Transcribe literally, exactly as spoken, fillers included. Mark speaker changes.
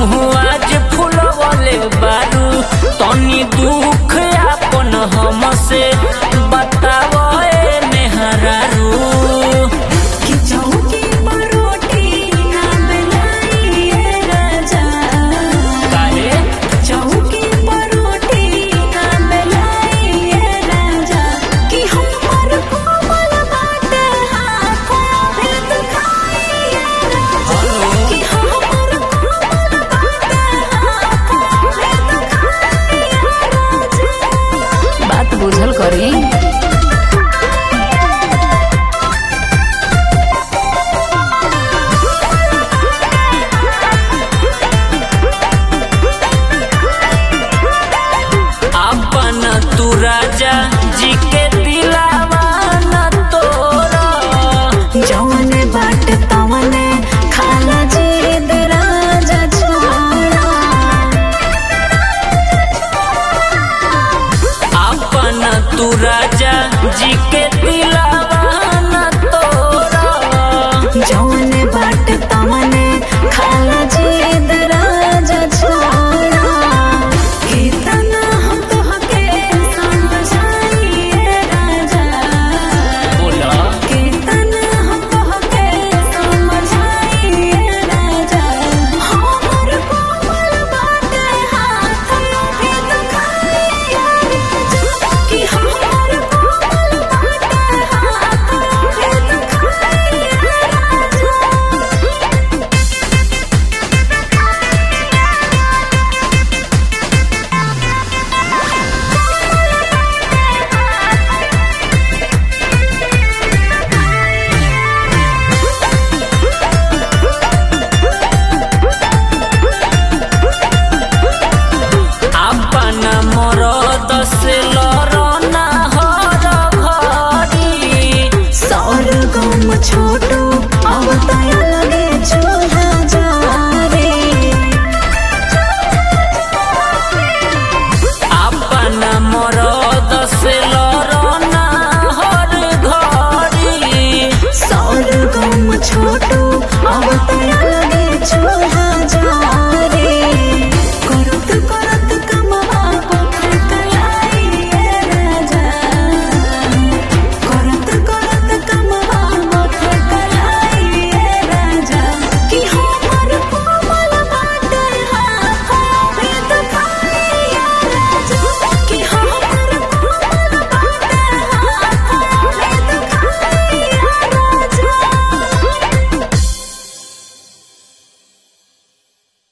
Speaker 1: मुँह आज फुलवले बारू तनी दुख अपन हमसे बताओ ए मेहरारू।
Speaker 2: बुझल करी
Speaker 1: अपन तू राजा जी के दिलावा न तोरा
Speaker 2: जौन बाट तवने खाला जिद राजा छोड़ा।
Speaker 1: अपन तू राजा जी के दिलावा न तोरा
Speaker 2: जौन बाट तवने खाला जिद राजा छोड़ा। कितना हम तोहके समझाइए राजा,
Speaker 1: बोला
Speaker 2: कितना हम तोहके समझाइए राजा। हमर कोमल बाटे हाथ अभी दुखाइए राजा, कि हमर कोमल बाटे हाथ अभी दुखाइए राजा।
Speaker 1: अपन मरद से लड़ना हर घड़ी
Speaker 2: सरगम छोटू अब तया लगे चूल्हा जारे।
Speaker 1: अपन मरद से लड़ना हर घड़ी
Speaker 2: सरगम छोटू अब तया लगे चूल्हा